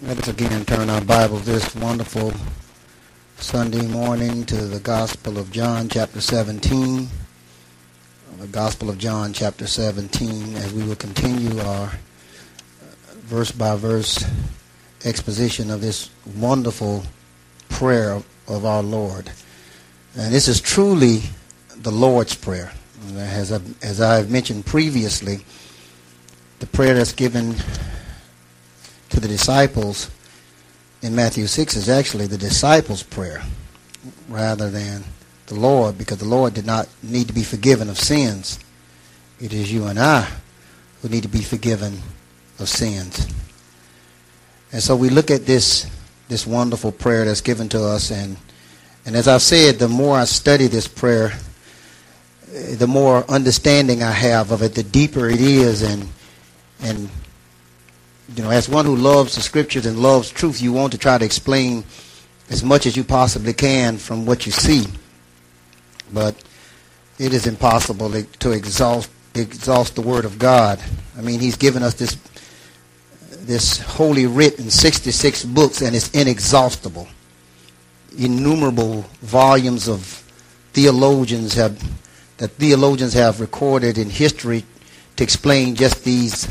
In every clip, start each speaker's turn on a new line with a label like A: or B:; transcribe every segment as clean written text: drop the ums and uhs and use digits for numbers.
A: Let us again turn our Bibles this wonderful Sunday morning to the Gospel of John, chapter 17. The Gospel of John, chapter 17, as we will continue our verse-by-verse exposition of this wonderful prayer of our Lord. And this is truly the Lord's Prayer. As I have mentioned previously, the prayer that's given to the disciples in Matthew 6 is actually the disciples' prayer rather than the Lord, because the Lord did not need to be forgiven of sins. It is you and I who need to be forgiven of sins. And so we look at this wonderful prayer that's given to us, and as I've said, the more I study this prayer, the more understanding I have of it, the deeper it is, and you know, as one who loves the scriptures and loves truth, you want to try to explain as much as you possibly can from what you see. But it is impossible to exhaust the Word of God. I mean, He's given us this holy writ in 66 books, and it's inexhaustible. Innumerable volumes of theologians have recorded in history to explain just these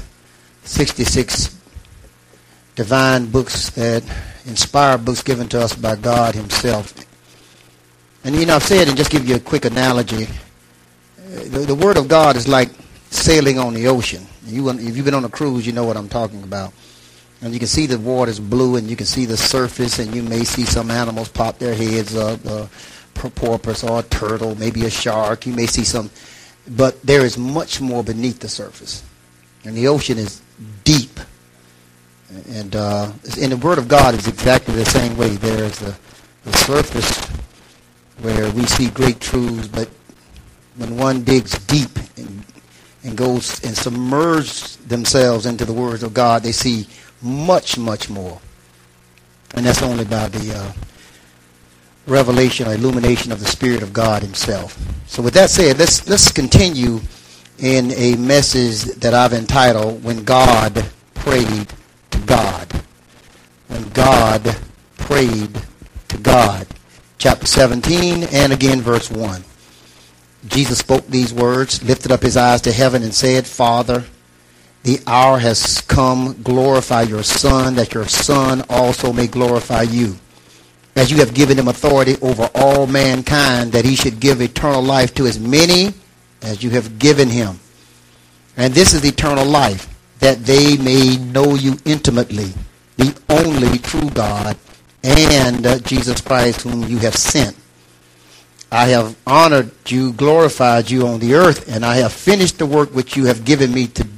A: 66 divine books, that inspired books given to us by God Himself. And you know, I've said, and just give you a quick analogy, the Word of God is like sailing on the ocean. If you've been on a cruise, you know what I'm talking about. And you can see the water's blue, and you can see the surface, and you may see some animals pop their heads up, a porpoise or a turtle, maybe a shark. You may see some, but there is much more beneath the surface. And the ocean is deep. And the Word of God is exactly the same way. There is the surface where we see great truths, but when one digs deep and goes and submerges themselves into the words of God, they see much, much more. And that's only by the revelation or illumination of the Spirit of God Himself. So with that said, let's continue in a message that I've entitled, When God Prayed to God. When God prayed to God. Chapter 17 and again verse 1. Jesus spoke these words, lifted up His eyes to heaven and said, Father, the hour has come. Glorify your Son, that your Son also may glorify you, as you have given Him authority over all mankind, that He should give eternal life to as many as you have given Him. And this is eternal life, that they may know you intimately, the only true God, and Jesus Christ whom you have sent. I have honored you, glorified you on the earth, and I have finished the work which you have given me to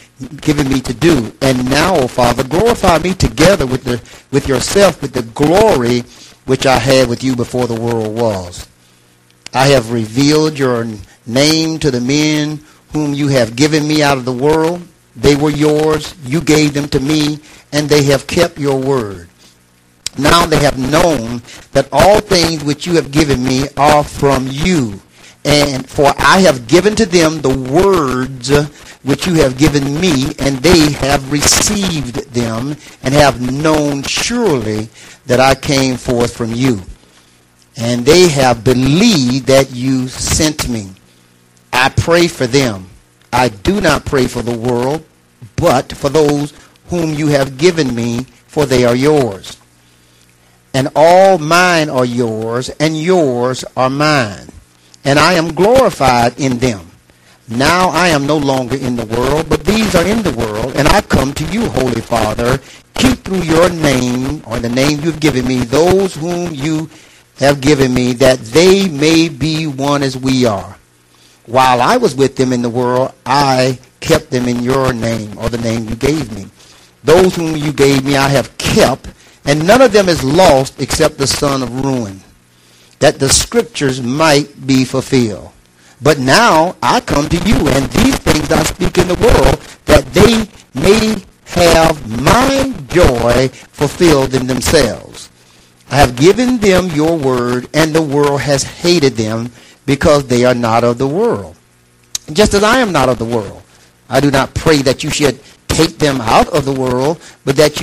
A: do. And now, O Father, glorify me together with yourself, with the glory which I had with you before the world was. I have revealed your name to the men whom you have given me out of the world. They were yours, you gave them to me, and they have kept your word. Now they have known that all things which you have given me are from you. And for I have given to them the words which you have given me, and they have received them, and have known surely that I came forth from you. And they have believed that you sent me. I pray for them. I do not pray for the world, but for those whom you have given me, for they are yours. And all mine are yours, and yours are mine. And I am glorified in them. Now I am no longer in the world, but these are in the world, and I come to you, Holy Father. Keep through your name, or the name you have given me, those whom you have given me, that they may be one as we are. While I was with them in the world, I kept them in your name, or the name you gave me. Those whom you gave me I have kept, and none of them is lost except the son of ruin, that the scriptures might be fulfilled. But now I come to you, and these things I speak in the world, that they may have my joy fulfilled in themselves. I have given them your word, and the world has hated them, because they are not of the world, just as I am not of the world. I do not pray that you should take them out of the world, but that you should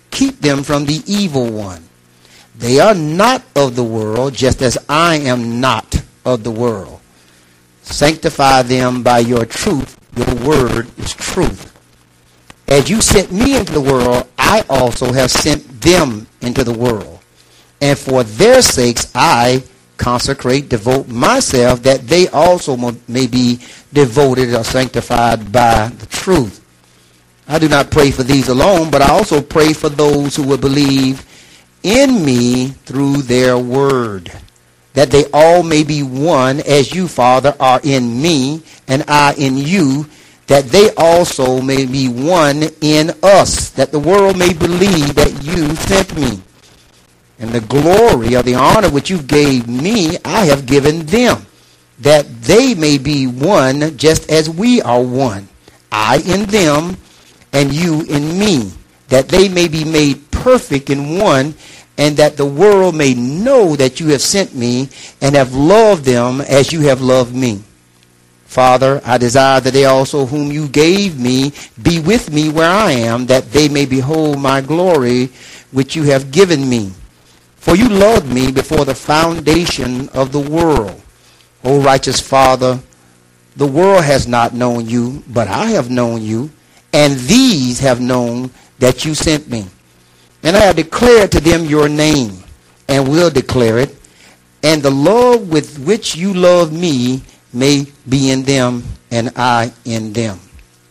A: keep them from the evil one. They are not of the world, just as I am not of the world. Sanctify them by your truth. Your word is truth. As you sent me into the world, I also have sent them into the world. And for their sakes I consecrate, devote myself, that they also may be devoted or sanctified by the truth. I do not pray for these alone, but I also pray for those who will believe in me through their word, that they all may be one, as you, Father, are in me, and I in you, that they also may be one in us, that the world may believe that you sent me. And the glory or the honor which you gave me, I have given them, that they may be one, just as we are one, I in them, and you in me, that they may be made perfect in one, and that the world may know that you have sent me and have loved them as you have loved me. Father, I desire that they also whom you gave me be with me where I am, that they may behold my glory which you have given me. For you loved me before the foundation of the world. O righteous Father, the world has not known you, but I have known you, and these have known that you sent me. And I have declared to them your name, and will declare it, and the love with which you love me may be in them, and I in them.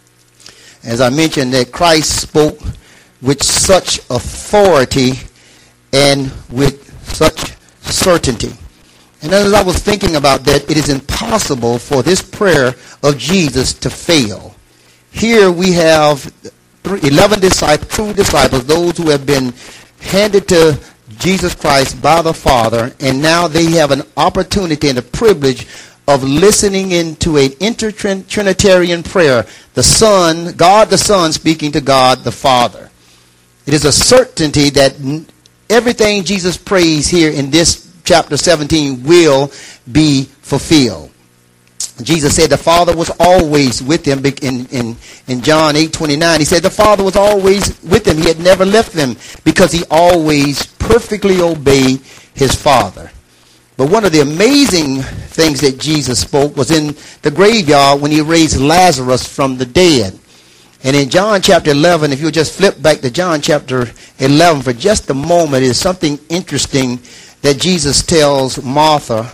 A: As I mentioned, that Christ spoke with such authority and with such certainty. And as I was thinking about that, it is impossible for this prayer of Jesus to fail. Here we have 11 disciples, true disciples, those who have been handed to Jesus Christ by the Father, and now they have an opportunity and a privilege of listening into an inter-Trinitarian prayer. The Son, God the Son speaking to God the Father. It is a certainty that everything Jesus prays here in this chapter 17 will be fulfilled. Jesus said the Father was always with him. In John 8:29, he said the Father was always with him. He had never left them because he always perfectly obeyed his Father. But one of the amazing things that Jesus spoke was in the graveyard when he raised Lazarus from the dead. And in John chapter 11, if you'll just flip back to John chapter 11 for just a moment, is something interesting that Jesus tells Martha,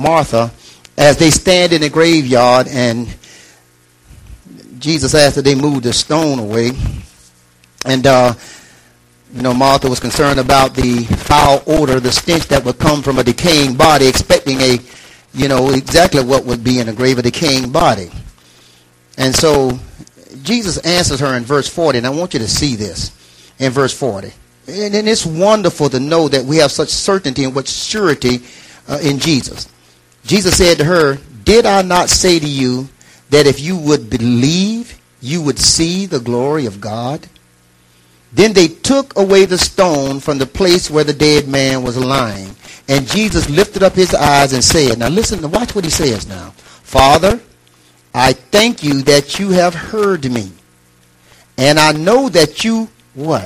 A: as they stand in the graveyard, and Jesus asked that they move the stone away. And, Martha was concerned about the foul odor, the stench that would come from a decaying body, expecting exactly what would be in a grave, a decaying body. And so Jesus answers her in verse 40, and I want you to see this in verse 40. And it's wonderful to know that we have such certainty and such surety in Jesus. Jesus said to her, "Did I not say to you that if you would believe, you would see the glory of God?" Then they took away the stone from the place where the dead man was lying. And Jesus lifted up his eyes and said, now listen, watch what he says now. "Father, I thank you that you have heard me. And I know that you," what?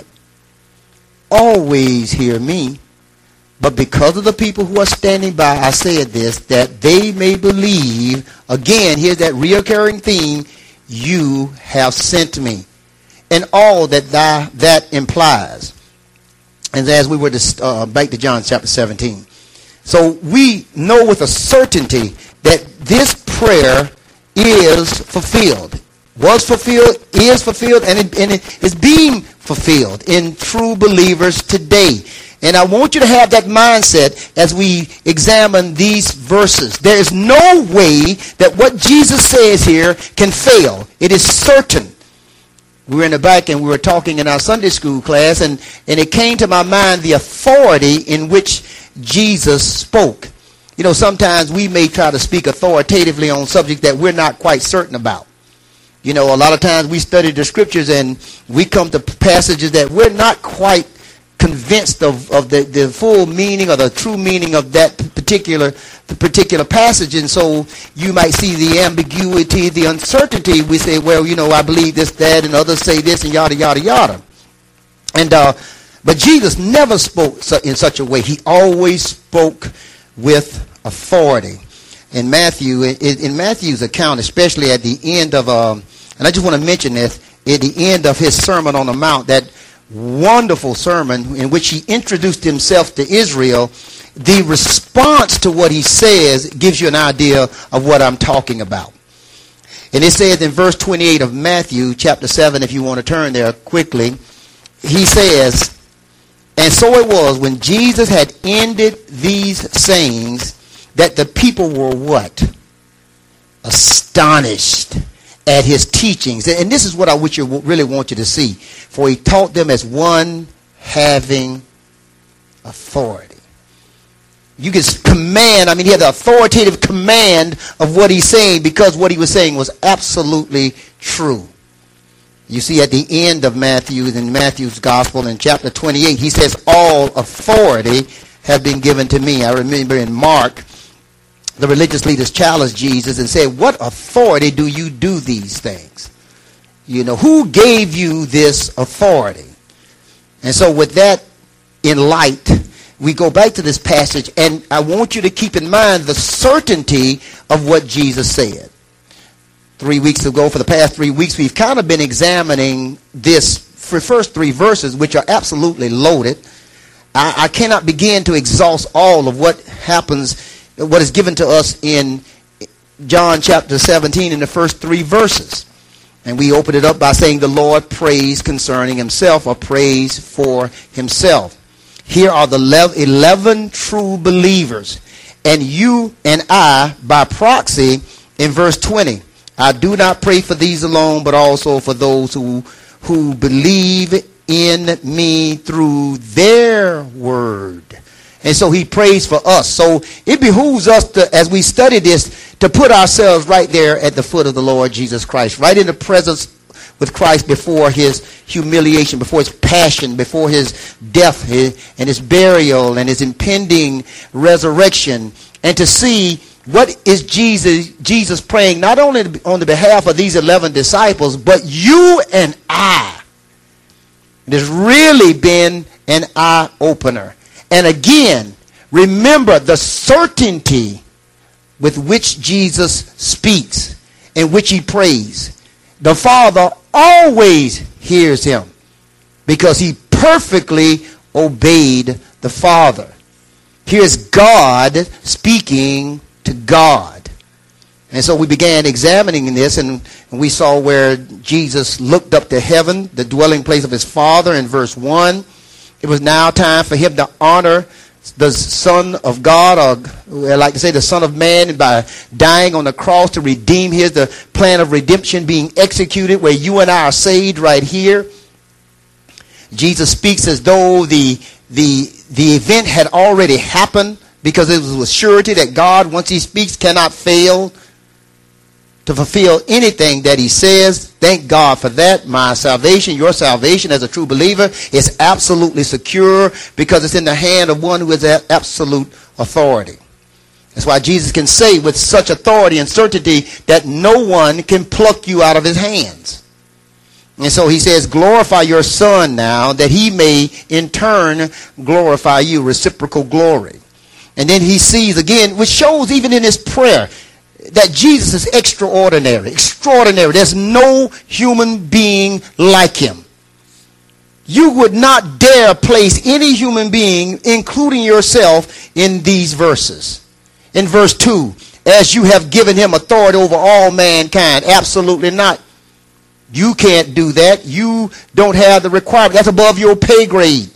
A: "always hear me. But because of the people who are standing by, I said this, that they may believe." Again, here's that reoccurring theme. "You have sent me." And all that implies. And as we were back to John chapter 17. So we know with a certainty that this prayer is fulfilled. Was fulfilled, is fulfilled, and it is being fulfilled in true believers today. And I want you to have that mindset as we examine these verses. There is no way that what Jesus says here can fail. It is certain. We were in the back and we were talking in our Sunday school class, and it came to my mind the authority in which Jesus spoke. Sometimes we may try to speak authoritatively on subjects that we're not quite certain about. A lot of times we study the scriptures and we come to passages that we're not quite convinced of the full meaning or the true meaning of that particular passage. And so you might see the ambiguity, the uncertainty. We say, well, I believe this, that, and others say this, and yada, yada, yada. And But Jesus never spoke in such a way. He always spoke with authority. In Matthew's account, especially at the end of, and I just want to mention this, at the end of his Sermon on the Mount, that wonderful sermon in which he introduced himself to Israel, the response to what he says gives you an idea of what I'm talking about. And it says in verse 28 of Matthew chapter 7, if you want to turn there quickly, he says, "And so it was when Jesus had ended these sayings that the people were" what? "Astonished at his teachings." And this is what I really want you to see. "For he taught them as one having authority." You can command, he had the authoritative command of what he's saying because what he was saying was absolutely true. You see at the end of in Matthew's gospel in chapter 28, he says, "All authority have been given to me." I remember in Mark, the religious leaders challenged Jesus and said, "What authority do you do these things? Who gave you this authority?" And so with that in light, we go back to this passage, and I want you to keep in mind the certainty of what Jesus said. 3 weeks ago, for the past 3 weeks, we've kind of been examining this for first 3 verses, which are absolutely loaded. I cannot begin to exhaust all of what is given to us in John chapter 17 in the first 3 verses. And we open it up by saying the Lord prays concerning himself, or prays for himself. Here are the 11 true believers, and you and I by proxy in verse 20. "I do not pray for these alone, but also for those who believe in me through their word." And so he prays for us. So it behooves us to, as we study this, to put ourselves right there at the foot of the Lord Jesus Christ, right in the presence with Christ before his humiliation, before his passion, before his death and his burial and his impending resurrection, and to see what is Jesus praying not only on the behalf of these 11 disciples, but you and I. It has really been an eye-opener. And again, remember the certainty with which Jesus speaks, in which he prays. The Father always hears him because he perfectly obeyed the Father. Here's God speaking to God. And so we began examining this, and we saw where Jesus looked up to heaven, the dwelling place of his Father, in verse 1. It was now time for him to honor the Son of God, or I like to say the Son of Man, by dying on the cross to redeem. Here's the plan of redemption being executed, where you and I are saved right here. Jesus speaks as though the event had already happened, because it was with surety that God, once he speaks, cannot fail to fulfill anything that he says. Thank God for that. My salvation, your salvation as a true believer, is absolutely secure because it's in the hand of one who has absolute authority. That's why Jesus can say with such authority and certainty that no one can pluck you out of his hands. And so he says, glorify your Son now, that he may in turn glorify you, reciprocal glory. And then he sees again, which shows even in his prayer, that Jesus is extraordinary. There's no human being like him. You would not dare place any human being, including yourself, in these verses. In verse 2, as you have given him authority over all mankind. Absolutely not. You can't do that. You don't have the requirement. That's above your pay grade.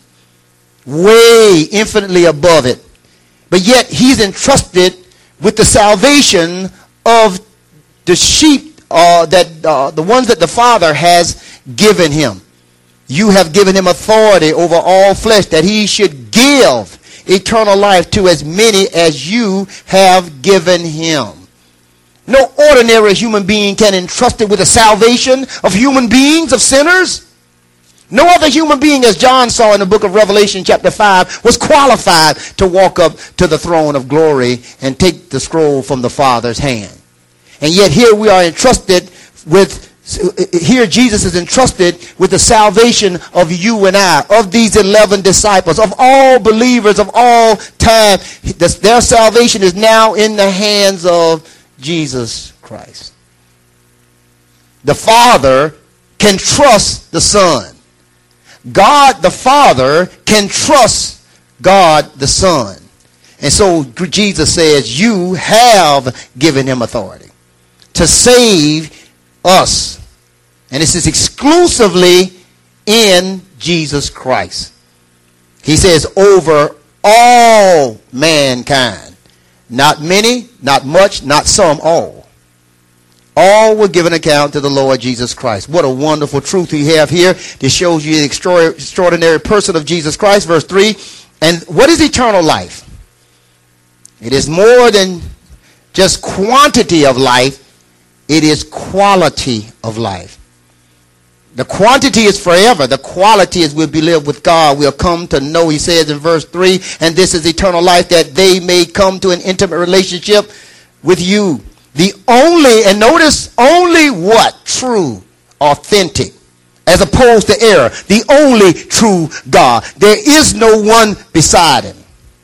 A: Way infinitely above it. But yet he's entrusted with the salvation of the sheep, the ones that the Father has given him. You have given him authority over all flesh, that he should give eternal life to as many as you have given him. No ordinary human being can entrust it with the salvation of human beings, of sinners. No other human being, as John saw in the book of Revelation chapter 5, was qualified to walk up to the throne of glory and take the scroll from the Father's hand. And yet here we are entrusted with So, here Jesus is entrusted with the salvation of you and I, of these 11 disciples, of all believers of all time. Their salvation is now in the hands of Jesus Christ. The Father can trust the Son. God the Father can trust God the Son. And so Jesus says, you have given him authority to save us. And this is exclusively in Jesus Christ. He says, over all mankind. Not many, not much, not some, all. All will give an account to the Lord Jesus Christ. What a wonderful truth we have here. This shows you the extraordinary person of Jesus Christ. Verse 3. And what is eternal life? It is more than just quantity of life. It is quality of life. The quantity is forever. The quality is we'll be lived with God. We'll come to know, he says in verse 3, and this is eternal life, that they may come to an intimate relationship with you. The only, and notice, only what? True, authentic, as opposed to error. The only true God. There is no one beside him.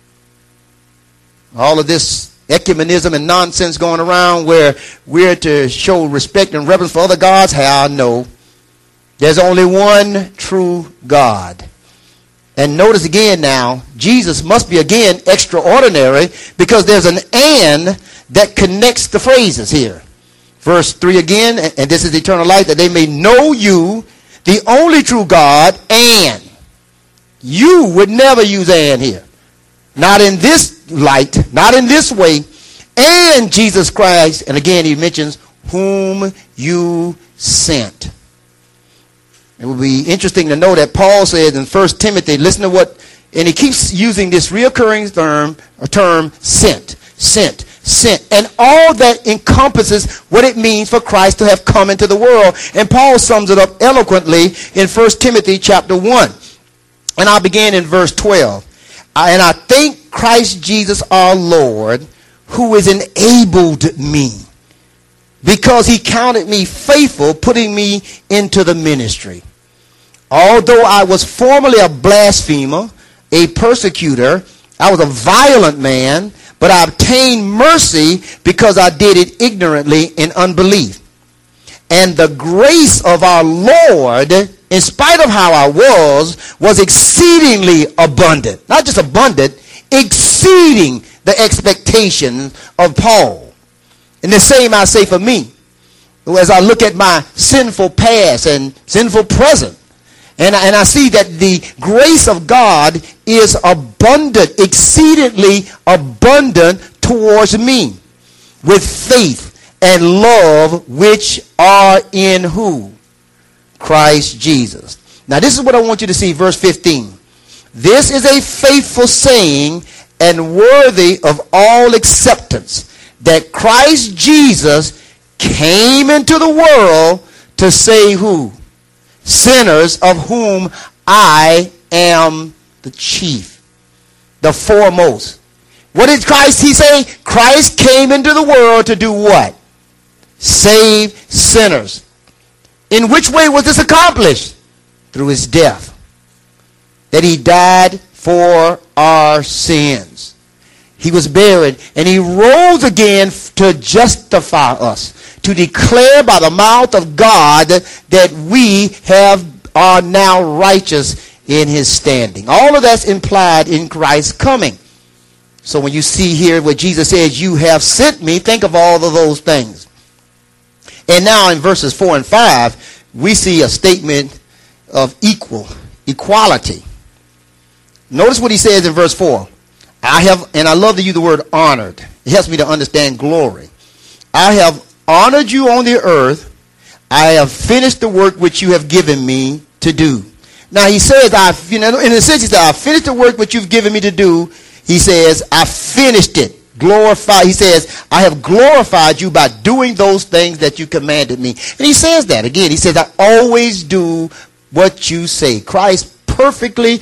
A: All of this ecumenism and nonsense going around where we're to show respect and reverence for other gods, how? No. There's only one true God. And notice again now, Jesus must be again extraordinary because there's an and that connects the phrases here. Verse 3 again, and this is eternal life, that they may know you, the only true God, and. You would never use and here. Not in this light, not in this way. And Jesus Christ, and again he mentions, whom you sent. It would be interesting to know that Paul says in 1 Timothy, listen to what, and he keeps using this reoccurring term, sent, sent, sent. And all that encompasses what it means for Christ to have come into the world. And Paul sums it up eloquently in 1 Timothy chapter 1. And I'll begin in verse 12. And I thank Christ Jesus our Lord, who has enabled me, because he counted me faithful, putting me into the ministry. Although I was formerly a blasphemer, a persecutor, I was a violent man, but I obtained mercy because I did it ignorantly in unbelief. And the grace of our Lord, in spite of how I was exceedingly abundant. Not just abundant, exceeding the expectation of Paul. And the same I say for me. As I look at my sinful past and sinful present, and I see that the grace of God is abundant, exceedingly abundant towards me, with faith and love which are in who? Christ Jesus. Now this is what I want you to see, verse 15. This is a faithful saying and worthy of all acceptance, that Christ Jesus came into the world to save who? Sinners, of whom I am the chief, the foremost. What did Christ, he say? Christ came into the world to do what? Save sinners. In which way was this accomplished? Through his death. That he died for our sins. He was buried, and he rose again to justify us, to declare by the mouth of God that we are now righteous in his standing. All of that's implied in Christ's coming. So when you see here what Jesus says, you have sent me, think of all of those things. And now in verses 4 and 5, we see a statement of equality. Notice what he says in verse 4. I have, and I love to use the word honored. It helps me to understand glory. I have honored you on the earth. I have finished the work which you have given me to do. Now he says, in a sense, he said, I finished the work which you've given me to do. He says, I finished it. Glorified. He says, I have glorified you by doing those things that you commanded me. And he says that again. He says, I always do what you say. Christ perfectly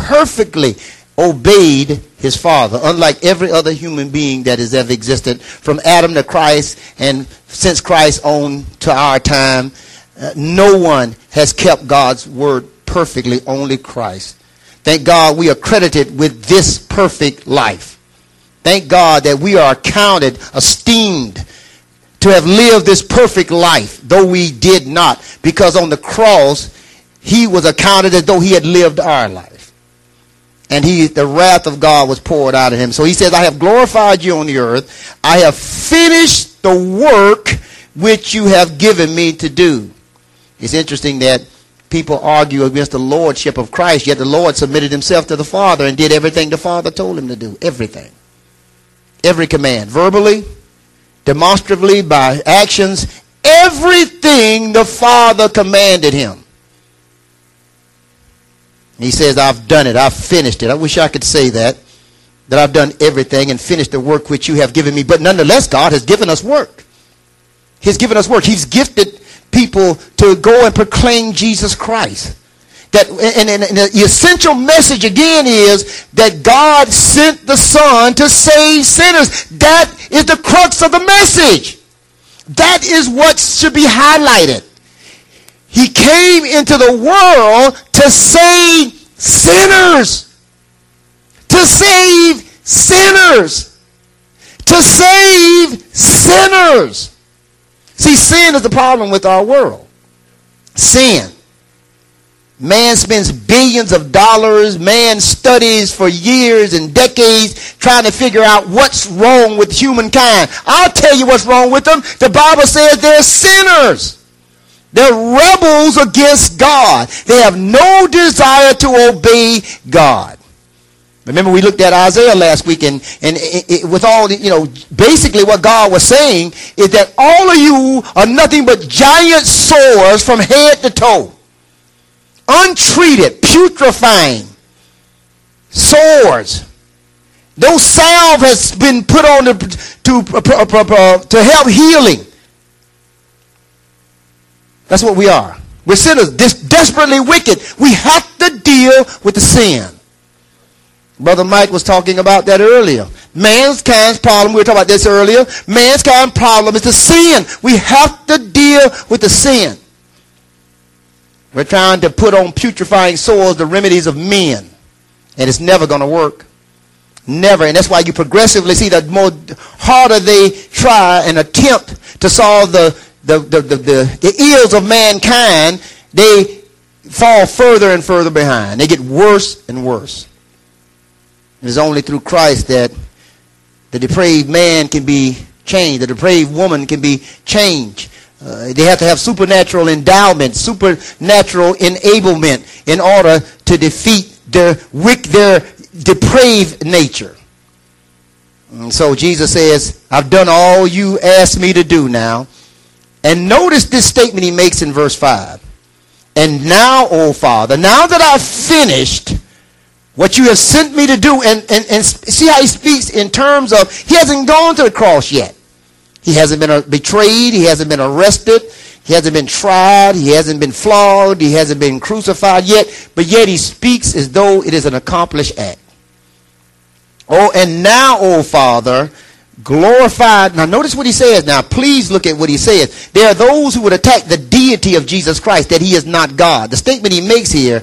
A: obeyed his Father, unlike every other human being that has ever existed, from Adam to Christ, and since Christ on to our time. No one has kept God's word perfectly, only Christ. Thank God we are credited with this perfect life. Thank God that we are counted, esteemed to have lived this perfect life, though we did not. Because on the cross, he was accounted as though he had lived our life. And the wrath of God was poured out of him. So he says, I have glorified you on the earth. I have finished the work which you have given me to do. It's interesting that people argue against the lordship of Christ, yet the Lord submitted himself to the Father and did everything the Father told him to do. Everything. Every command. Verbally, demonstratively, by actions. Everything the Father commanded him. He says, I've done it. I've finished it. I wish I could say that I've done everything and finished the work which you have given me. But nonetheless, God has given us work. He's given us work. He's gifted people to go and proclaim Jesus Christ. And the essential message again is that God sent the Son to save sinners. That is the crux of the message. That is what should be highlighted. He came into the world to save sinners. To save sinners. To save sinners. See, sin is the problem with our world. Sin. Man spends billions of dollars. Man studies for years and decades trying to figure out what's wrong with humankind. I'll tell you what's wrong with them. The Bible says they're sinners. They're rebels against God. They have no desire to obey God. Remember we looked at Isaiah last week and with all the, basically what God was saying is that all of you are nothing but giant sores from head to toe. Untreated, putrefying sores. Those salve has been put on to help healing. That's what we are. We're sinners, desperately wicked. We have to deal with the sin. Brother Mike was talking about that earlier. Mankind's problem, we were talking about this earlier. Mankind's problem is the sin. We have to deal with the sin. We're trying to put on putrefying sores the remedies of men. And it's never going to work. Never. And that's why you progressively see that more harder they try and attempt to solve the ills of mankind, they fall further and further behind. They get worse and worse. It is only through Christ that the depraved man can be changed. The depraved woman can be changed. They have to have supernatural endowment, supernatural enablement in order to defeat their depraved nature. And so Jesus says, I've done all you asked me to do now. And notice this statement he makes in verse 5. And now, O Father, now that I've finished what you have sent me to do, and see how he speaks in terms of, he hasn't gone to the cross yet. He hasn't been betrayed. He hasn't been arrested. He hasn't been tried. He hasn't been flogged. He hasn't been crucified yet. But yet he speaks as though it is an accomplished act. Oh, and now, O Father, glorified. Now notice what he says now. Please look at what he says. There are those who would attack the deity of Jesus Christ, that he is not God. The statement he makes here,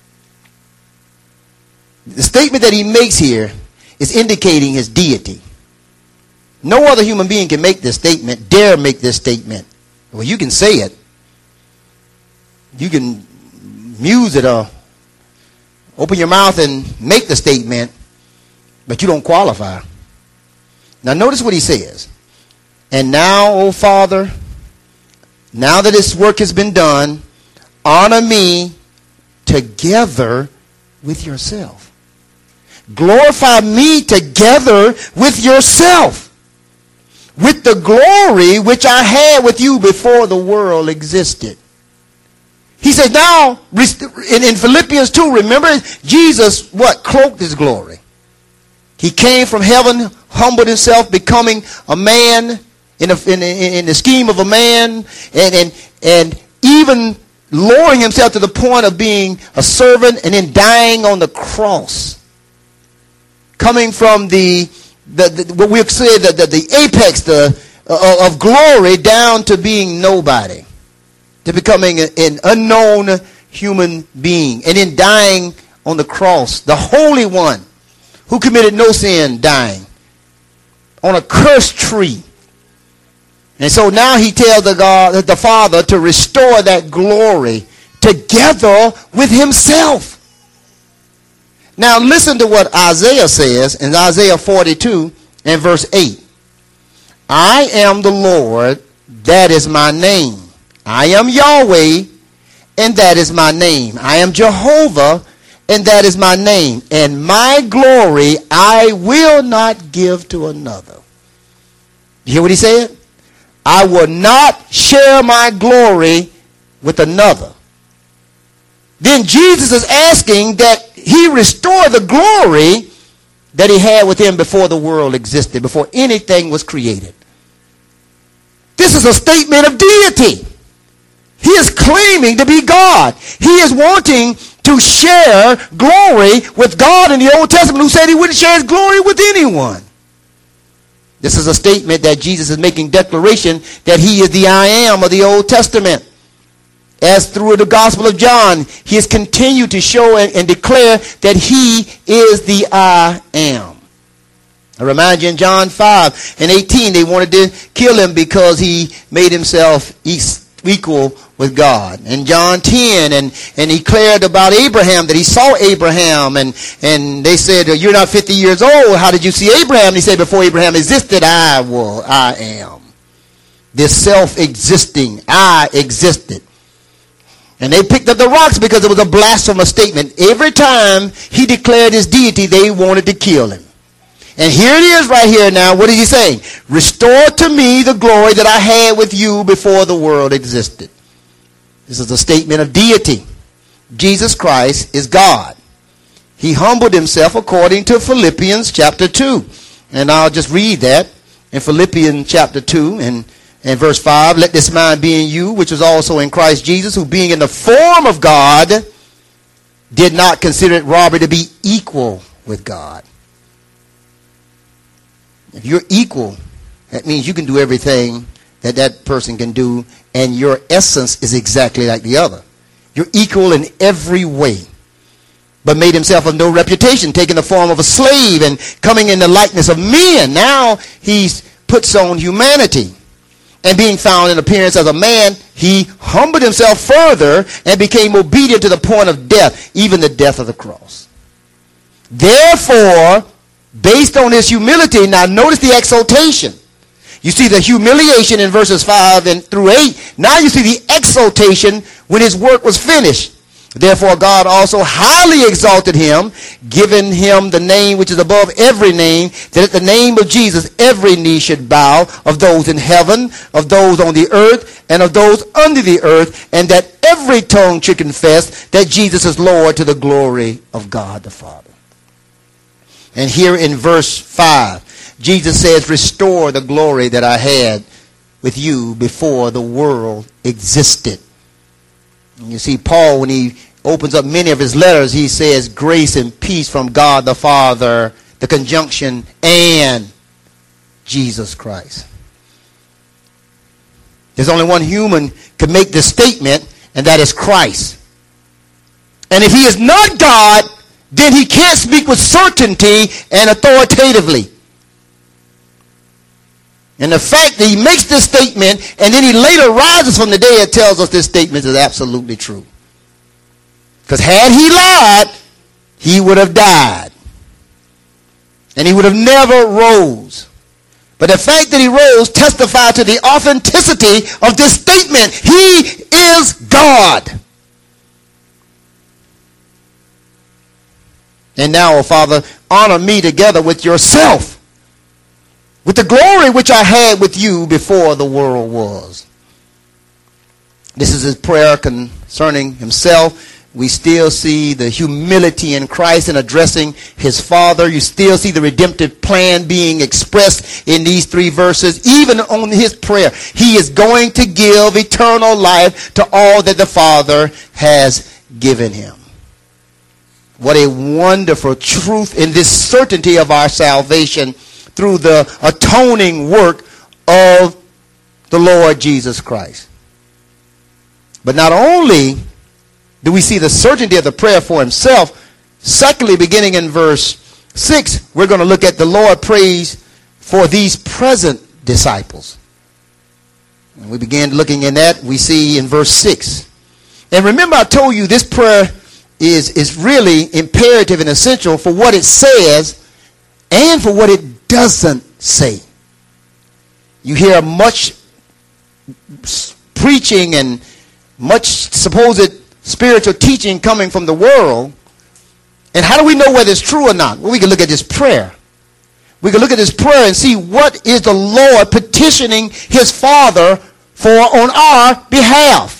A: is indicating his deity. No other human being can make this statement, dare make this statement. Well, you can say it. You can muse it or open your mouth and make the statement, but you don't qualify. Now notice what he says. And now, O Father, now that this work has been done, honor me together with yourself. Glorify me together with yourself, with the glory which I had with you before the world existed. He says now, in Philippians 2, remember Jesus, cloaked his glory. He came from heaven, humbled himself, becoming a man in the scheme of a man, and even lowering himself to the point of being a servant and then dying on the cross. Coming from what we say the apex of glory down to being nobody. to becoming an unknown human being, and in dying on the cross, the Holy One who committed no sin dying on a cursed tree. And so now he tells the Father to restore that glory together with himself. Now listen to what Isaiah says in Isaiah 42 and verse 8. I am the Lord, that is my name. I am Yahweh, and that is my name. I am Jehovah, and that is my name. And my glory I will not give to another. You hear what he said? I will not share my glory with another. Then Jesus is asking that he restore the glory that he had with him before the world existed, before anything was created. This is a statement of deity. He is claiming to be God. He is wanting to share glory with God in the Old Testament, who said he wouldn't share his glory with anyone. This is a statement that Jesus is making declaration that he is the I am of the Old Testament. As through the Gospel of John, he has continued to show and declare that he is the I am. I remind you in John 5 and 18, they wanted to kill him because he made himself equal with God. In John 10, and he declared about Abraham that he saw Abraham, and they said, you're not 50 years old. How did you see Abraham? He said, before Abraham existed, I am. This self-existing, I existed. And they picked up the rocks because it was a blasphemous statement. Every time he declared his deity, they wanted to kill him. And here it is right here now. What is he saying? Restore to me the glory that I had with you before the world existed. This is a statement of deity. Jesus Christ is God. He humbled himself according to Philippians chapter 2. And I'll just read that in Philippians chapter 2 and verse 5. Let this mind be in you, which was also in Christ Jesus, who being in the form of God, did not consider it robbery to be equal with God. If you're equal, that means you can do everything that that person can do, and your essence is exactly like the other. You're equal in every way. But made himself of no reputation, taking the form of a slave and coming in the likeness of men. Now he puts on humanity. And being found in appearance as a man, he humbled himself further and became obedient to the point of death, even the death of the cross. Therefore, based on his humility, now notice the exaltation. You see the humiliation in verses 5 and through 8. Now you see the exaltation when his work was finished. Therefore God also highly exalted him, giving him the name which is above every name, that at the name of Jesus every knee should bow, of those in heaven, of those on the earth, and of those under the earth, and that every tongue should confess that Jesus is Lord, to the glory of God the Father. And here in verse 5, Jesus says, restore the glory that I had with you before the world existed. And you see, Paul, when he opens up many of his letters, he says, grace and peace from God the Father, the conjunction, and Jesus Christ. There's only one human can make this statement, and that is Christ. And if he is not God, then he can't speak with certainty and authoritatively. And the fact that he makes this statement and then he later rises from the dead tells us this statement is absolutely true. Because had he lied, he would have died. And he would have never rose. But the fact that he rose testified to the authenticity of this statement. He is God. And now, O Father, honor me together with yourself, with the glory which I had with you before the world was. This is his prayer concerning himself. We still see the humility in Christ in addressing his Father. You still see the redemptive plan being expressed in these 3 verses. Even on his prayer, he is going to give eternal life to all that the Father has given him. What a wonderful truth in this certainty of our salvation through the atoning work of the Lord Jesus Christ. But not only do we see the certainty of the prayer for himself, secondly, beginning in verse 6, we're going to look at the Lord prays for these present disciples. And we began looking in that, we see in verse 6. And remember, I told you this prayer is really imperative and essential for what it says and for what it doesn't say. You hear much preaching and much supposed spiritual teaching coming from the world. And how do we know whether it's true or not? Well, we can look at this prayer. We can look at this prayer and see what is the Lord petitioning his Father for on our behalf.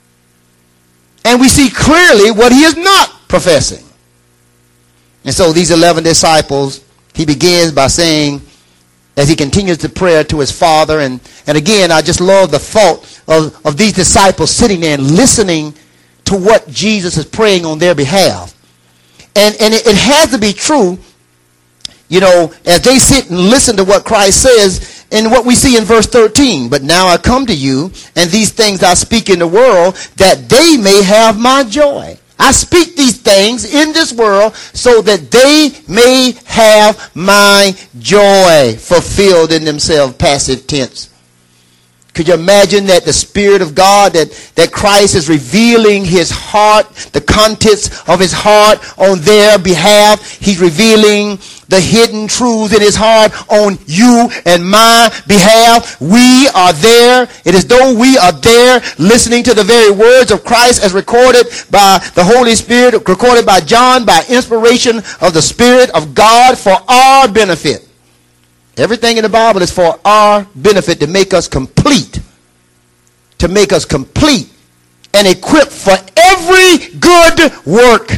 A: And we see clearly what he is not professing. And so these 11 disciples, he begins by saying, as he continues the prayer to his Father, and again, I just love the thought of these disciples sitting there and listening to what Jesus is praying on their behalf. And it has to be true, you know, as they sit and listen to what Christ says, and what we see in verse 13. But now I come to you, and these things I speak in the world, that they may have my joy. I speak these things in this world so that they may have my joy fulfilled in themselves, passive tense. Could you imagine that the Spirit of God, that Christ is revealing his heart, the contents of his heart on their behalf? He's revealing the hidden truths in his heart on you and my behalf. We are there. It is though we are there listening to the very words of Christ as recorded by the Holy Spirit, recorded by John, by inspiration of the Spirit of God for our benefit. Everything in the Bible is for our benefit, to make us complete. To make us complete and equipped for every good work.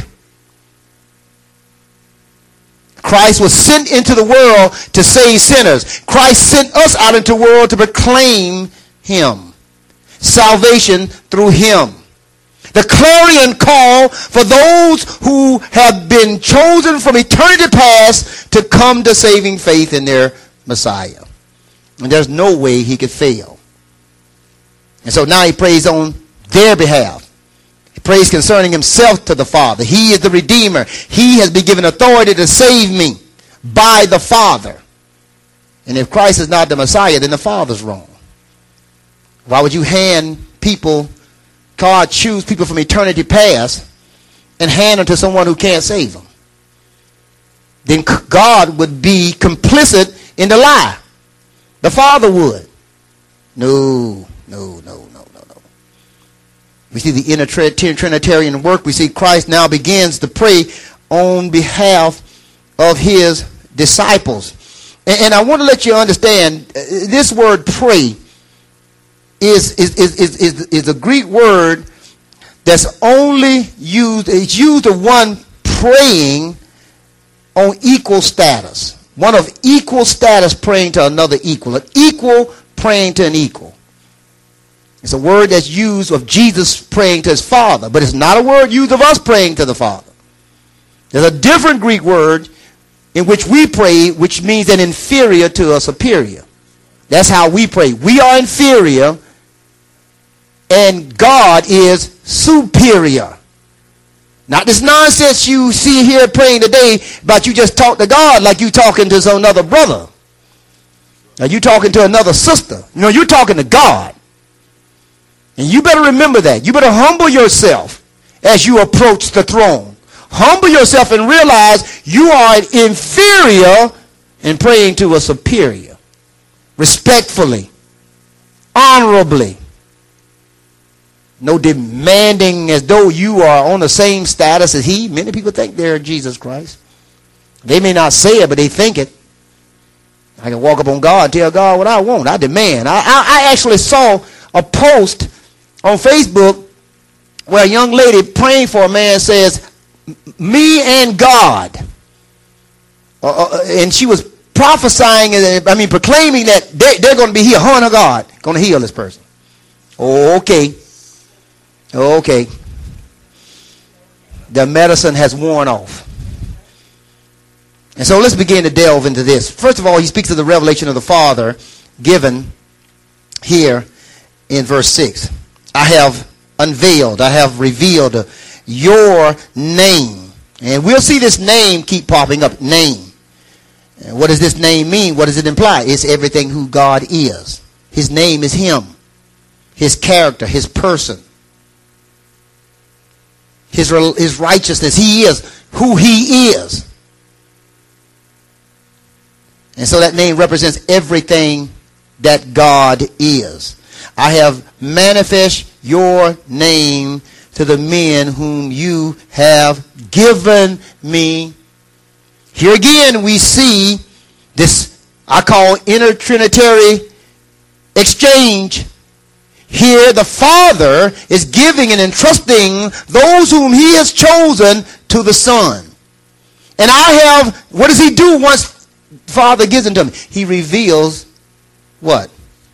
A: Christ was sent into the world to save sinners. Christ sent us out into the world to proclaim him. Salvation through him. The clarion call for those who have been chosen from eternity past to come to saving faith in their Messiah. And there's no way he could fail. And so now he prays on their behalf. He prays concerning himself to the Father. He is the Redeemer. He has been given authority to save me by the Father. And if Christ is not the Messiah, then the Father's wrong. Why would you hand people, God choose people from eternity past and hand them to someone who can't save them? Then God would be complicit in the lie. The Father would. No. We see the inner Trinitarian work. We see Christ now begins to pray on behalf of his disciples. And I want to let you understand, this word pray is a Greek word that's only used, it's used of one praying on equal status. One of equal status praying to another equal. An equal praying to an equal. It's a word that's used of Jesus praying to his Father, but it's not a word used of us praying to the Father. There's a different Greek word in which we pray, which means an inferior to a superior. That's how we pray. We are inferior, and God is superior. Not this nonsense you see here praying today about you just talk to God like you talking to some other brother. Or you talking to another sister. You know, you're talking to God. And you better remember that. You better humble yourself as you approach the throne. Humble yourself and realize you are an inferior in praying to a superior. Respectfully. Honorably. No demanding as though you are on the same status as he. Many people think they're Jesus Christ. They may not say it, but they think it. I can walk up on God and tell God what I want. I demand. I actually saw a post on Facebook where a young lady praying for a man says, me and God. And she was prophesying, proclaiming that they're going to be healed. Her and her God going to heal this person. Okay. The medicine has worn off. And so let's begin to delve into this. First of all, he speaks of the revelation of the Father given here in verse 6. I have unveiled. I have revealed your name. And we'll see this name keep popping up. Name. And what does this name mean? What does it imply? It's everything who God is. His name is him. His character, his person. His righteousness. He is who he is. And so that name represents everything that God is. I have manifest your name to the men whom you have given me. Here again we see this, I call intertrinitary exchange. Here the Father is giving and entrusting those whom he has chosen to the Son. And I have, what does he do once Father gives them to him? He reveals what?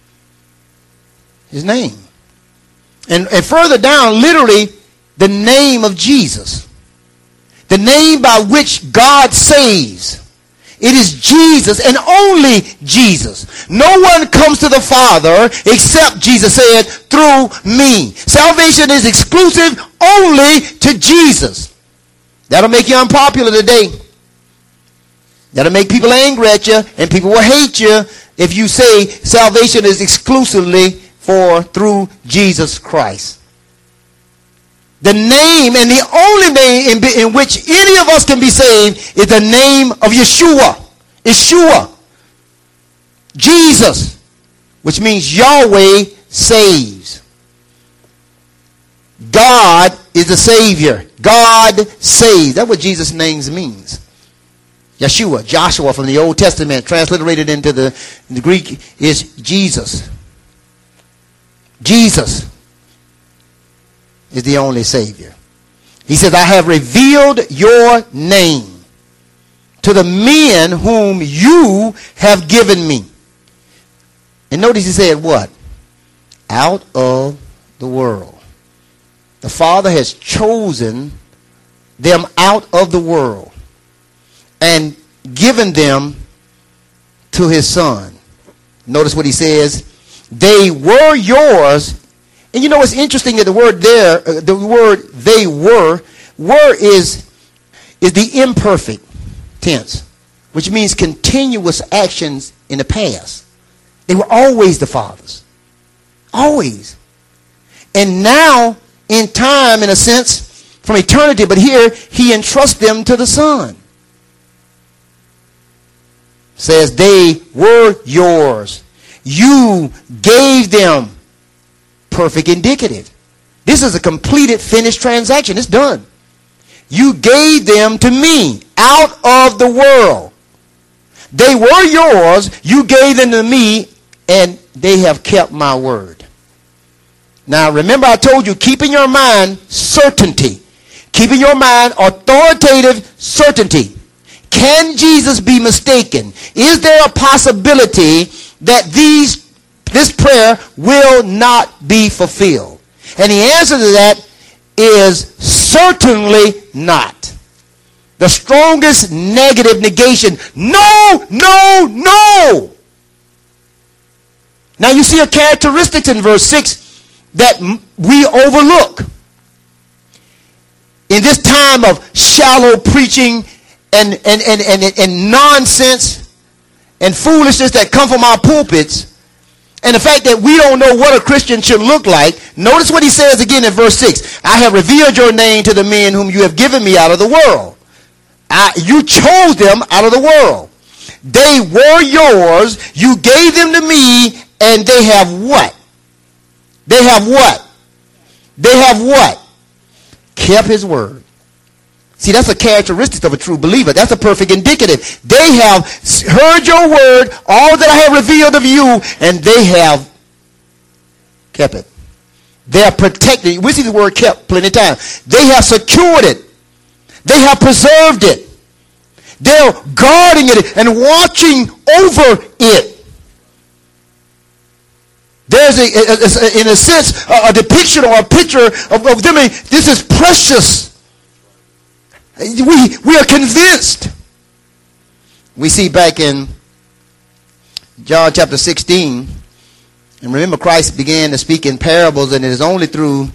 A: His name. And further down, literally, the name of Jesus. The name by which God saves. It is Jesus and only Jesus. No one comes to the Father except, Jesus said, through me. Salvation is exclusive only to Jesus. That'll make you unpopular today. That'll make people angry at you, and people will hate you if you say salvation is exclusively through Jesus Christ. The name and the only name in which any of us can be saved is the name of Yeshua. Yeshua. Jesus, which means Yahweh saves. God is the Savior. God saves. That's what Jesus' name means. Yeshua, Joshua from the Old Testament, transliterated into the Greek, is Jesus. Jesus is the only Savior. He says, I have revealed your name to the men whom you have given me. And notice he said what? Out of the world. The Father has chosen them out of the world and given them to his Son. Notice what he says. They were yours. And you know what's interesting that the word there, the word they were is the imperfect tense, which means continuous actions in the past. They were always the Father's. Always. And now, in time, in a sense, from eternity, but here, he entrusts them to the Son. Says, they were yours. You gave them. Perfect indicative. This is a completed, finished transaction. It's done. You gave them to me out of the world. They were yours. You gave them to me, and they have kept my word. Now, remember I told you, keep in your mind certainty. Keep in your mind authoritative certainty. Can Jesus be mistaken? Is there a possibility that this prayer will not be fulfilled? And the answer to that is certainly not. The strongest negative negation. No, no, no. Now you see a characteristic in verse 6 that we overlook. In this time of shallow preaching and nonsense and foolishness that come from our pulpits, and the fact that we don't know what a Christian should look like, notice what he says again in verse 6. I have revealed your name to the men whom you have given me out of the world. You chose them out of the world. They were yours. You gave them to me, and they have what? They have what? They have what? Kept his word. See, that's a characteristic of a true believer. That's a perfect indicative. They have heard your word, all that I have revealed of you, and they have kept it. They are protected. We see the word kept plenty of times. They have secured it. They have preserved it. They're guarding it and watching over it. There's, in a sense, a depiction or a picture of them. This is precious. We are convinced. We see back in John chapter 16, and remember Christ began to speak in parables, and it is only through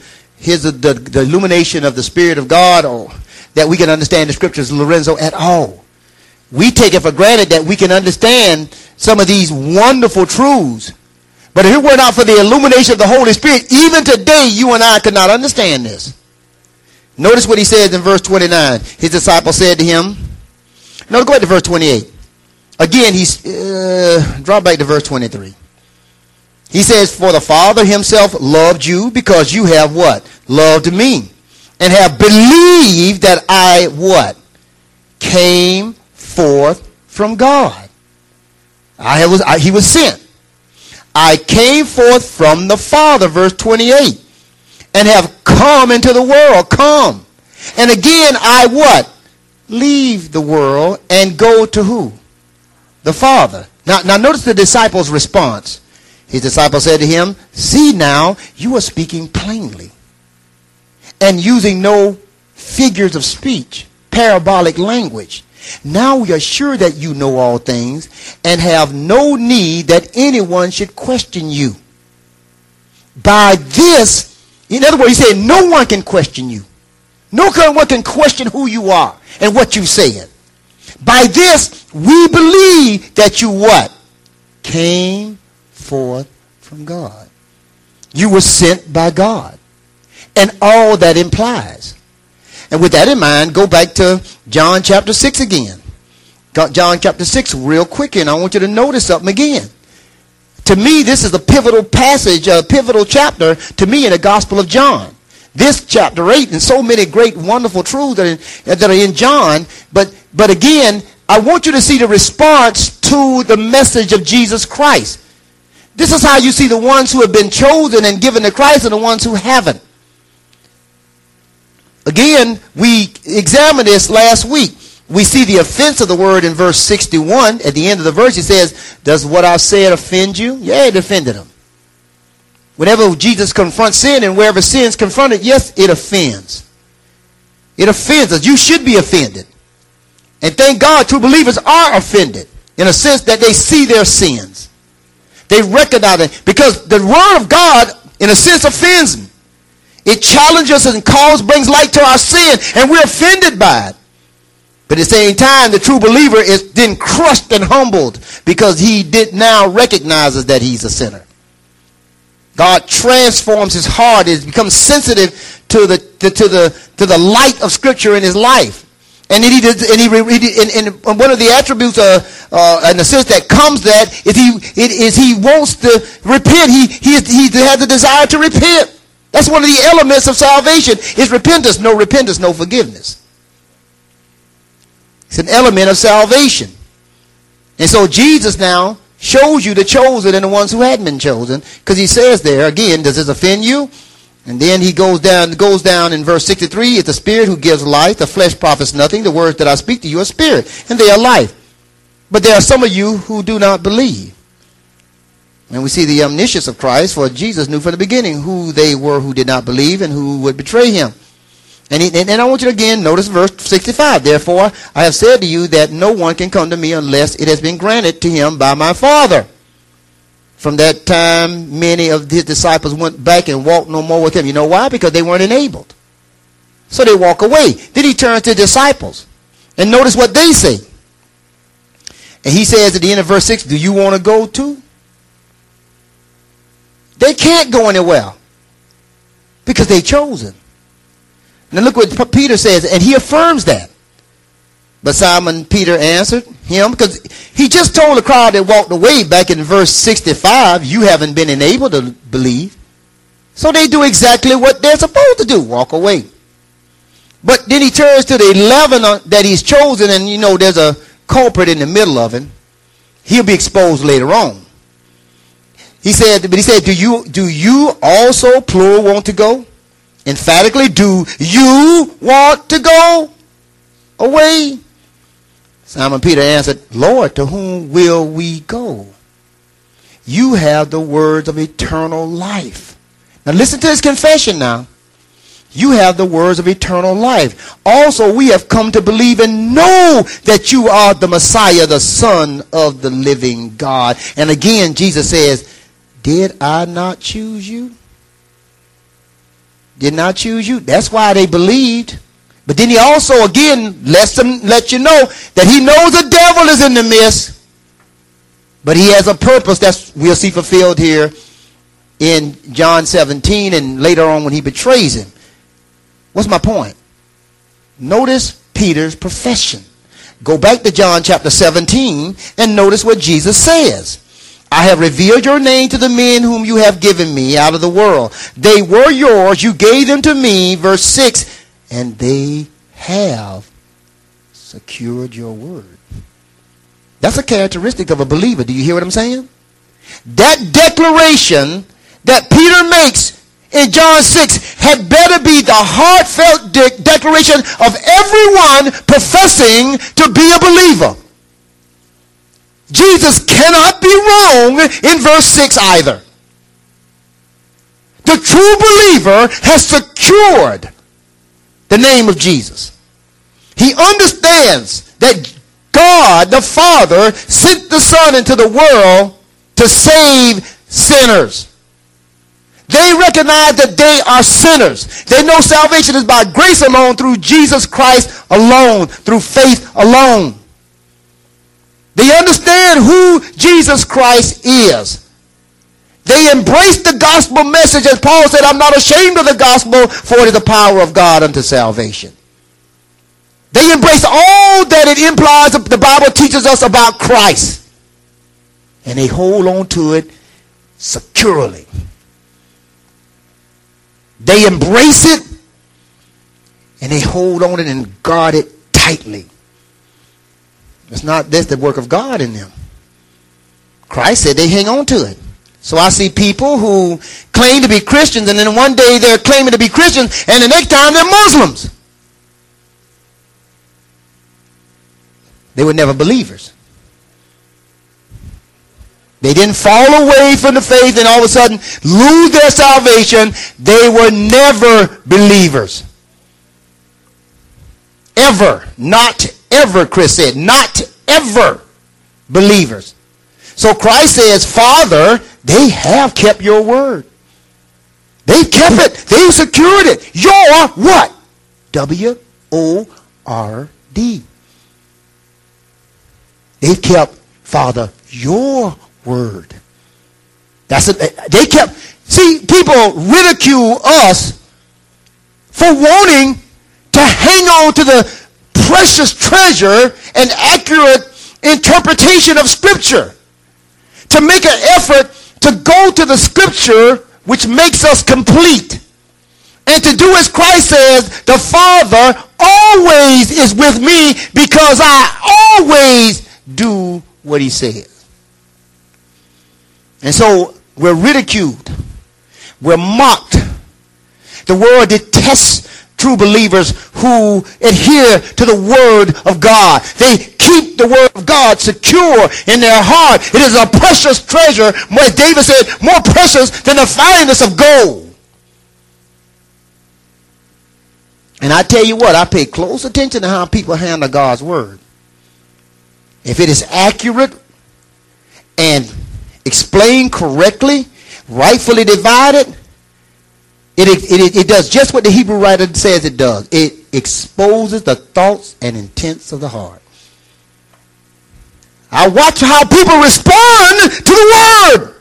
A: here's the illumination of the Spirit of God, or that we can understand the scriptures, Lorenzo, at all. We take it for granted that we can understand some of these wonderful truths. But if it were not for the illumination of the Holy Spirit, even today you and I could not understand this. Notice what he says in verse 29. His disciples said to him, no, go back to verse 28. Again, drop back to verse 23. He says, for the Father himself loved you because you have what? Loved me. And have believed that I what? Came forth from God. He was sent. I came forth from the Father, verse 28. And have come into the world. Come. And again, I what? Leave the world and go to who? The Father. Now notice the disciples' response. His disciples said to him, see now, you are speaking plainly and using no figures of speech, parabolic language. Now we are sure that you know all things and have no need that anyone should question you. By this, in other words, he said no one can question you. No one can question who you are and what you said. By this, we believe that you what? Came forth from God. You were sent by God. And all that implies. And with that in mind, go back to John chapter 6 again. John chapter 6 real quick, and I want you to notice something again. To me, this is a pivotal passage, a pivotal chapter to me in the Gospel of John. This chapter 8 and so many great wonderful truths that are in John. But again, I want you to see the response to the message of Jesus Christ. This is how you see the ones who have been chosen and given to Christ and the ones who haven't. Again, we examined this last week. We see the offense of the word in verse 61. At the end of the verse, it says, does what I said offend you? Yeah, it offended him. Whenever Jesus confronts sin and wherever sin is confronted, yes, it offends. It offends us. You should be offended. And thank God, true believers are offended in a sense that they see their sins. They recognize it because the word of God, in a sense, offends them. It challenges us and brings light to our sin, and we're offended by it. But at the same time, the true believer is then crushed and humbled because he now recognizes that he's a sinner. God transforms his heart. It becomes sensitive to the light of Scripture in his life. And one of the attributes, in the sense that comes that is he wants to repent. He has a desire to repent. That's one of the elements of salvation is repentance. No repentance, no forgiveness. It's an element of salvation. And so Jesus now shows you the chosen and the ones who hadn't been chosen, because he says there again, does this offend you? And then he goes down in verse 63, it's the Spirit who gives life, the flesh profits nothing, the words that I speak to you are spirit, and they are life. But there are some of you who do not believe. And we see the omniscience of Christ, for Jesus knew from the beginning who they were who did not believe and who would betray him. And I want you to again notice verse 65. Therefore, I have said to you that no one can come to me unless it has been granted to him by my Father. From that time, many of his disciples went back and walked no more with him. You know why? Because they weren't enabled. So they walk away. Then he turns to the disciples. And notice what they say. And he says at the end of verse 6, do you want to go too? They can't go anywhere because they chosen. Now look what Peter says, and he affirms that. But Simon Peter answered him, because he just told the crowd that walked away back in verse 65, you haven't been enabled to believe. So they do exactly what they're supposed to do, walk away. But then he turns to the 11 that he's chosen, and you know there's a culprit in the middle of him. He'll be exposed later on. He said, do you also, plural, want to go? Emphatically, do you want to go away? Simon Peter answered, Lord, to whom will we go? You have the words of eternal life. Now listen to his confession now. You have the words of eternal life. Also, we have come to believe and know that you are the Messiah, the Son of the living God. And again, Jesus says, did I not choose you? did not choose you. That's why they believed. But then he also, again, let you know that he knows the devil is in the midst. But he has a purpose that we'll see fulfilled here in John 17 and later on when he betrays him. What's my point? Notice Peter's profession. Go back to John chapter 17 and notice what Jesus says. I have revealed your name to the men whom you have given me out of the world. They were yours. You gave them to me. Verse 6. And they have secured your word. That's a characteristic of a believer. Do you hear what I'm saying? That declaration that Peter makes in John 6 had better be the heartfelt declaration of everyone professing to be a believer. Jesus cannot be wrong in verse 6 either. The true believer has secured the name of Jesus. He understands that God the Father sent the Son into the world to save sinners. They recognize that they are sinners. They know salvation is by grace alone, through Jesus Christ alone, through faith alone. They understand who Jesus Christ is. They embrace the gospel message, as Paul said, I'm not ashamed of the gospel, for it is the power of God unto salvation. They embrace all that it implies, the Bible teaches us about Christ. And they hold on to it securely. They embrace it and they hold on it and guard it tightly. It's not this the work of God in them. Christ said they hang on to it. So I see people who claim to be Christians, and then one day they're claiming to be Christians, and the next time they're Muslims. They were never believers. They didn't fall away from the faith and all of a sudden lose their salvation. They were never believers. Ever. Not ever, Chris said. Not ever believers. So Christ says, Father, they have kept your word. They've kept it. They've secured it. Your what? W-O-R-D. They've kept, Father, your word. That's it. They kept. See, people ridicule us for wanting to hang on to the precious treasure and accurate interpretation of Scripture. To make an effort to go to the Scripture which makes us complete. And to do as Christ says, the Father always is with me because I always do what he says. And so we're ridiculed. We're mocked. The world detests true believers who adhere to the word of God. They keep the word of God secure in their heart. It is a precious treasure, as David said, more precious than the finest of gold. And I tell you what, I pay close attention to how people handle God's word. If it is accurate and explained correctly, rightfully divided, it does just what the Hebrew writer says it does. It exposes the thoughts and intents of the heart. I watch how people respond to the word.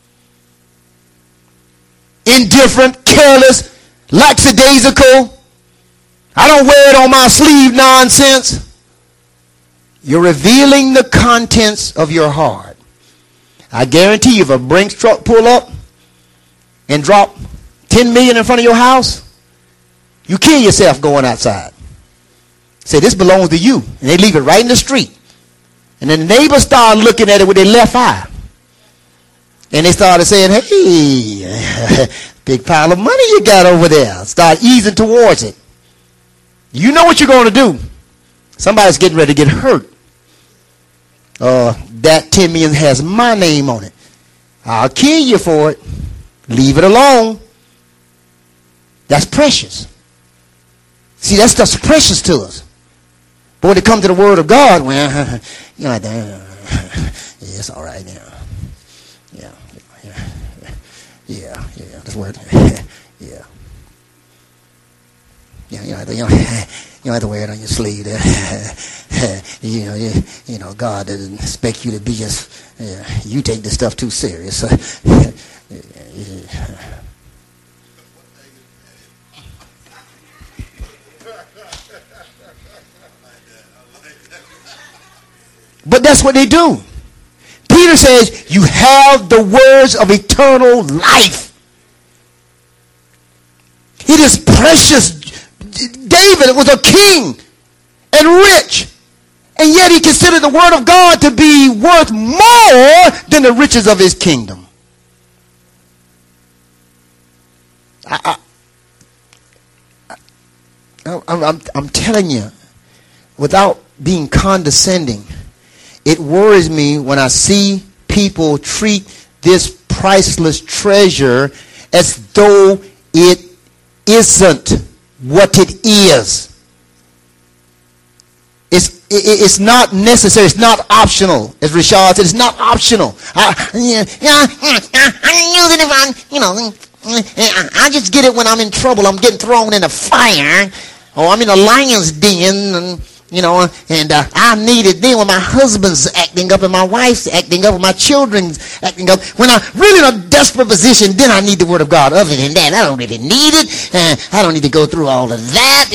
A: Indifferent, careless, lackadaisical. I don't wear it on my sleeve nonsense. You're revealing the contents of your heart. I guarantee you, if a Brinks truck pull up and drop $10 million in front of your house, you kill yourself going outside. Say, this belongs to you. And they leave it right in the street. And then the neighbors start looking at it with their left eye. And they started saying, hey, big pile of money you got over there. Start easing towards it. You know what you're going to do. Somebody's getting ready to get hurt. That $10 million has my name on it. I'll kill you for it. Leave it alone. That's precious. See, that stuff's precious to us. But when it comes to the word of God, well, you know, yeah, it's all right now. Yeah, that's word. Yeah. You don't have to wear it on your sleeve. God doesn't expect you to be just. You take this stuff too serious. But that's what they do. Peter says, you have the words of eternal life. It is precious. David was a king and rich, and yet he considered the word of God to be worth more than the riches of his kingdom. I'm telling you, without being condescending, it worries me when I see people treat this priceless treasure as though it isn't what it is. It's not necessary. It's not optional. As Rashad said, it's not optional. I use it if I just get it when I'm in trouble. I'm getting thrown in a fire, or I'm in a lion's den, and I need it then when my husband's acting up and my wife's acting up and my children's acting up. When I'm really in a desperate position, then I need the word of God. Other than that, I don't really need it. I don't need to go through all of that.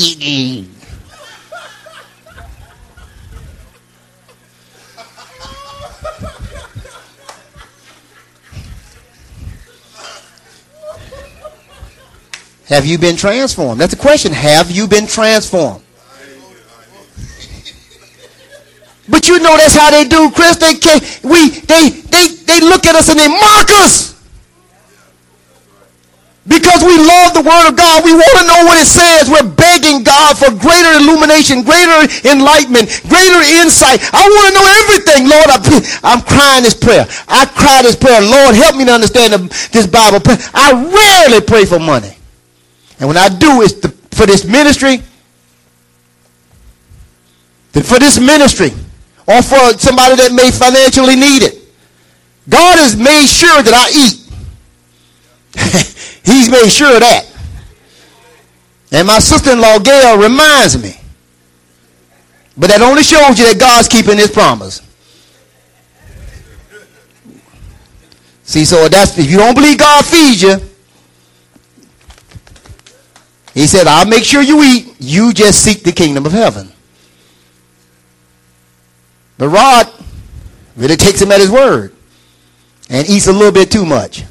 A: Have you been transformed? That's the question. Have you been transformed? But that's how they do, Chris. They look at us and they mock us. Because we love the word of God. We want to know what it says. We're begging God for greater illumination, greater enlightenment, greater insight. I want to know everything. Lord, I'm crying this prayer. I cry this prayer. Lord, help me to understand this Bible. I rarely pray for money. And when I do, it's for this ministry. For this ministry. Or for somebody that may financially need it. God has made sure that I eat. He's made sure of that. And my sister-in-law, Gail, reminds me. But that only shows you that God's keeping his promise. See, so if you don't believe God feeds you, he said, I'll make sure you eat. You just seek the kingdom of heaven. But Rod really takes him at his word and eats a little bit too much.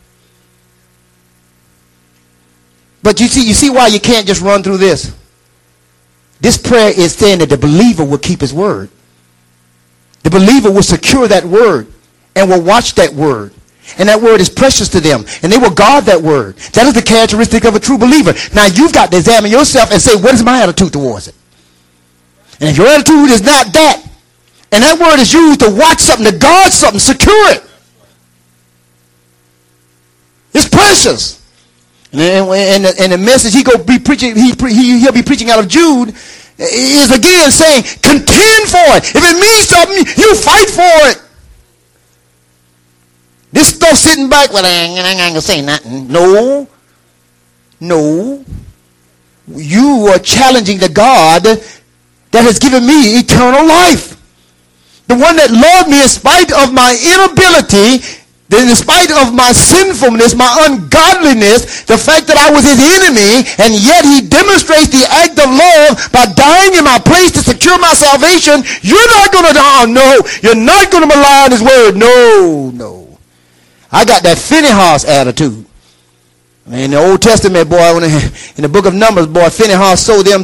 A: But you see why you can't just run through this? This prayer is saying that the believer will keep his word. The believer will secure that word and will watch that word. And that word is precious to them. And they will guard that word. That is the characteristic of a true believer. Now you've got to examine yourself and say, what is my attitude towards it? And if your attitude is not that, and that word is used to watch something, to guard something, secure it. It's precious. And the message he'll be preaching out of Jude is again saying, contend for it. If it means something, you fight for it. This stuff sitting back, well, I ain't gonna say nothing. No. You are challenging the God that has given me eternal life. The one that loved me in spite of my inability, in spite of my sinfulness, my ungodliness, the fact that I was his enemy, and yet he demonstrates the act of love by dying in my place to secure my salvation. You're not going to, you're not going to malign his word. No. I got that Phinehas attitude. In the Old Testament, boy, in the book of Numbers, boy, Phinehas saw them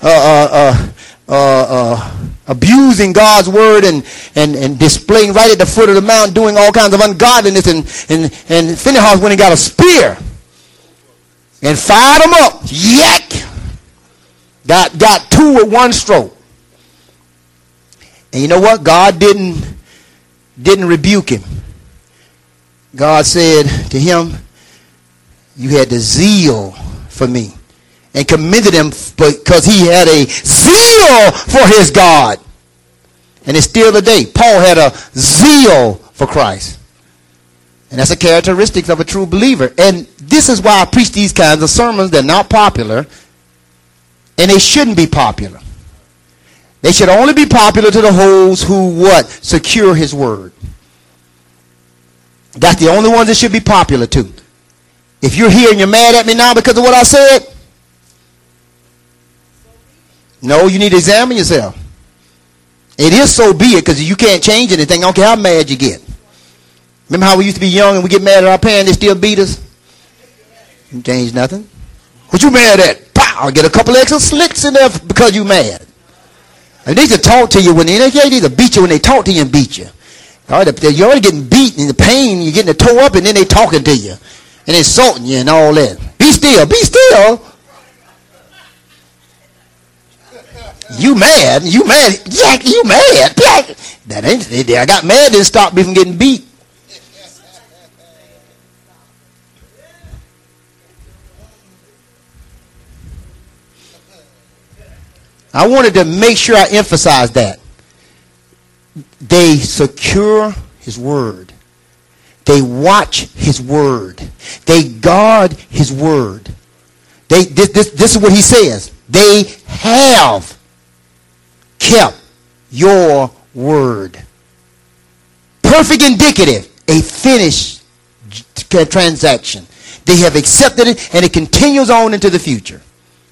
A: abusing God's word and displaying right at the foot of the mountain, doing all kinds of ungodliness, and Phinehas went and got a spear and fired them up. Yak! Got two with one stroke. And you know what? God didn't rebuke him. God said to him, you had the zeal for me. And commended him because he had a zeal for his God. And it's still today. Paul had a zeal for Christ. And that's a characteristic of a true believer. And this is why I preach these kinds of sermons. They're not popular. And they shouldn't be popular. They should only be popular to those who what? Secure his word. That's the only ones that should be popular to. If you're here and you're mad at me now because of what I said, no, you need to examine yourself. It is so be it, because you can't change anything. I don't care how mad you get. Remember how we used to be young and we get mad at our parents, they still beat us? You change nothing. What you mad at? Pow! Get a couple extra slicks in there because you mad. And they just talk to you when they need to beat you when they talk to you and beat you. All right, you're already getting beat and the pain, you're getting the toe up, and then they talking to you and insulting you and all that. Be still, be still. You mad? You mad? Jack, you mad? Jack. That ain't it. I got mad, didn't stop me from getting beat. I wanted to make sure I emphasize that. They secure his word. They watch his word. They guard his word. This is what he says. They have kept your word. Perfect indicative, a finished transaction. They have accepted it, and it continues on into the future.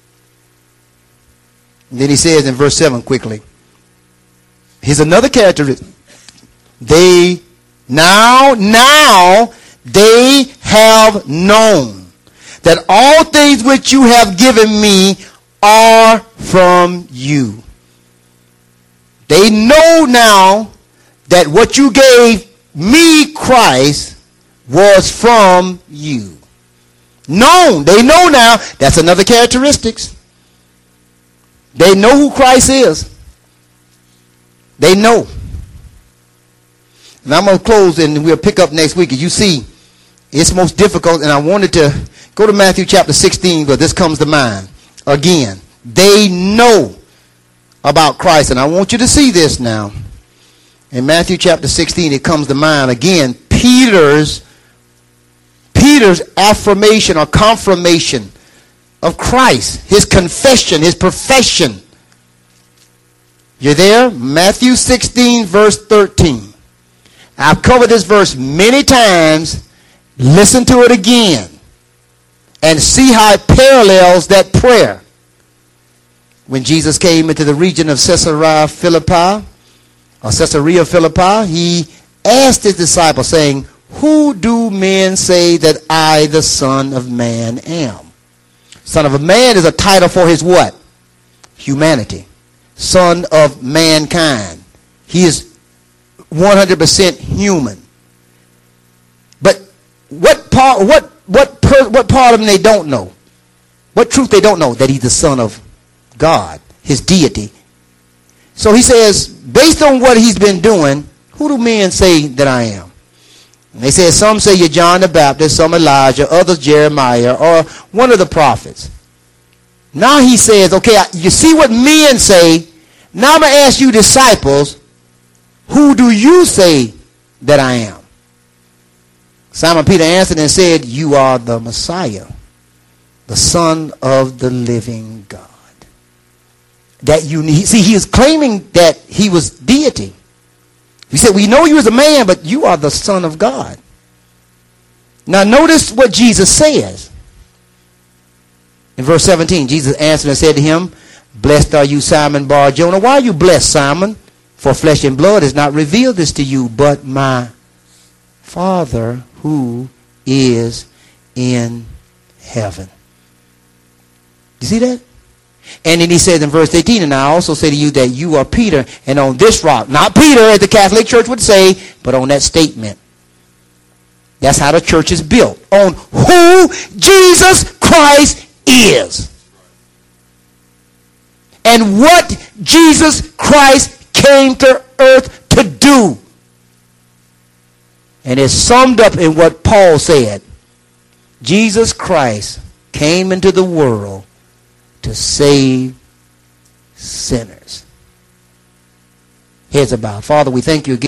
A: And then he says in verse 7 quickly, here's another characteristic. They now they have known that all things which you have given me are from you. They know now that what you gave me, Christ, was from you. Known. They know now. That's another characteristic. They know who Christ is. They know. And I'm going to close and we'll pick up next week. As you see, it's most difficult, and I wanted to go to Matthew chapter 16, but this comes to mind. Again, they know about Christ, and I want you to see this now. In Matthew chapter 16, it comes to mind again, Peter's affirmation or confirmation of Christ, his confession, his profession. You're there? Matthew 16, verse 13. I've covered this verse many times. Listen to it again and see how it parallels that prayer. When Jesus came into the region of Caesarea Philippi, he asked his disciples, saying, who do men say that I, the Son of Man, am? Son of a Man is a title for his what? Humanity. Son of mankind. He is 100% human. But what part of him they don't know? What truth they don't know? That he's the Son of God, his deity. So he says, based on what he's been doing, who do men say that I am? And they said, some say you're John the Baptist, some Elijah, others Jeremiah, or one of the prophets. Now he says, okay, you see what men say. Now I'm going to ask you disciples, who do you say that I am? Simon Peter answered and said, you are the Messiah, the Son of the living God. See, he is claiming that he was deity. He said, we know you was a man, but you are the Son of God. Now notice what Jesus says. In verse 17, Jesus answered and said to him, blessed are you, Simon Bar-Jonah. Why are you blessed, Simon? For flesh and blood has not revealed this to you, but my Father who is in heaven. You see that? And then he says in verse 18, and I also say to you that you are Peter, and on this rock, not Peter as the Catholic Church would say, but on that statement. That's how the church is built. On who Jesus Christ is. And what Jesus Christ came to earth to do. And it's summed up in what Paul said. Jesus Christ came into the world to save sinners. Heads are bowed. Father, we thank you again.